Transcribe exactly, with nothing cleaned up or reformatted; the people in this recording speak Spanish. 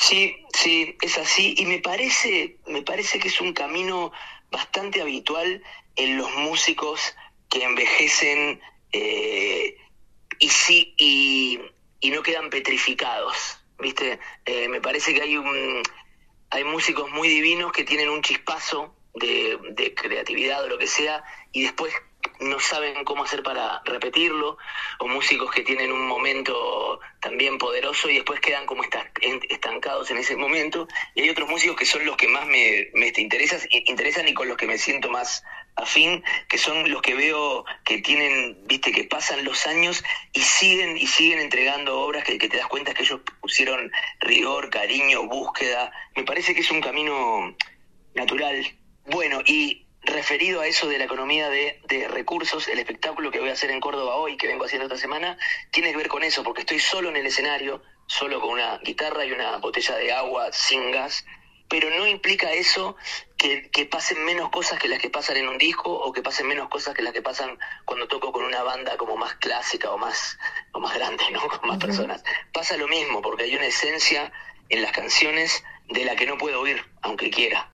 Sí, sí, es así y me parece, me parece que es un camino bastante habitual en los músicos que envejecen eh, y sí y, y no quedan petrificados, ¿viste? Eh, me parece que hay un hay músicos muy divinos que tienen un chispazo de, de creatividad o lo que sea y después no saben cómo hacer para repetirlo, o músicos que tienen un momento también poderoso y después quedan como estancados en ese momento, y hay otros músicos que son los que más me, me interesan, interesan y con los que me siento más afín, que son los que veo que tienen, viste, que pasan los años y siguen y siguen entregando obras que, que te das cuenta que ellos pusieron rigor, cariño, búsqueda. Me parece que es un camino natural. Bueno, y referido a eso de la economía de, de recursos, el espectáculo que voy a hacer en Córdoba hoy, que vengo haciendo esta semana, tiene que ver con eso, porque estoy solo en el escenario, solo con una guitarra y una botella de agua sin gas, pero no implica eso que, que pasen menos cosas que las que pasan en un disco, o que pasen menos cosas que las que pasan cuando toco con una banda como más clásica o más, o más grande, ¿no? Con más Ujú. personas. Pasa lo mismo, porque hay una esencia en las canciones de la que no puedo oír, aunque quiera.